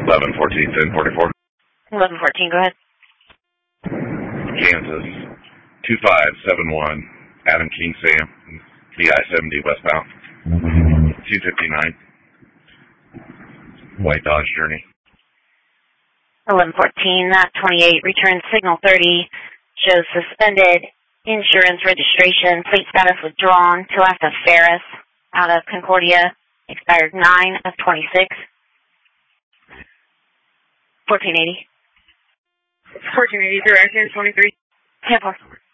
1114, 1044. 1114, go ahead. Kansas, 2571, Adam King Sam, DI-70 westbound, 259, White Dodge Journey. 1114, 28, return signal 30, shows suspended insurance registration, plate status withdrawn, Tulasa Ferris, out of Concordia, expired 9 of 26. 1480. 1480, direction 23. 10-4.